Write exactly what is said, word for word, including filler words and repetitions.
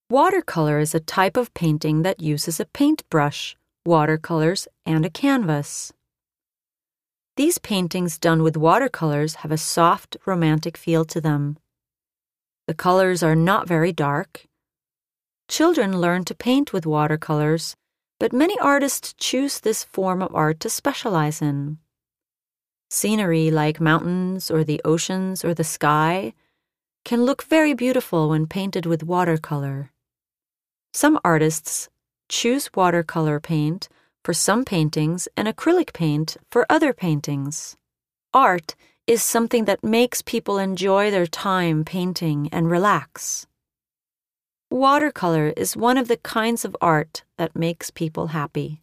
Watercolor is a type of painting that uses a paintbrush, watercolors, and a canvas. These paintings done with watercolors have a soft, romantic feel to them. The colors are not very dark. Children learn to paint with watercolors, but many artists choose this form of art to specialize in. Scenery like mountains or the oceans or the sky can look very beautiful when painted with watercolor. Some artists choose watercolor paint for some paintings and acrylic paint for other paintings. Art is something that makes people enjoy their time painting and relax. Watercolor is one of the kinds of art that makes people happy.